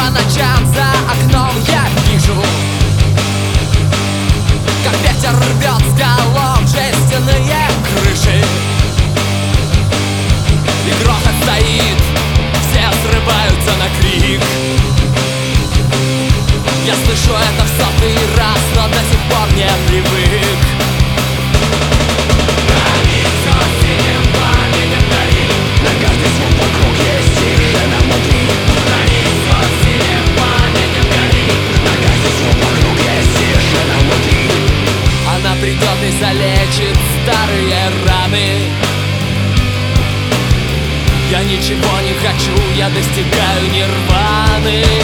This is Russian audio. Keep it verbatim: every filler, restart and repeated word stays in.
по ночам за окном я вижу, как ветер рвет с голов жестяные крыши. И грохот стоит, все срываются на крик. Я слышу это в сотый раз, но до сих пор не привык. Она придет и залечит старые раны. Я ничего не хочу, я достигаю нирваны.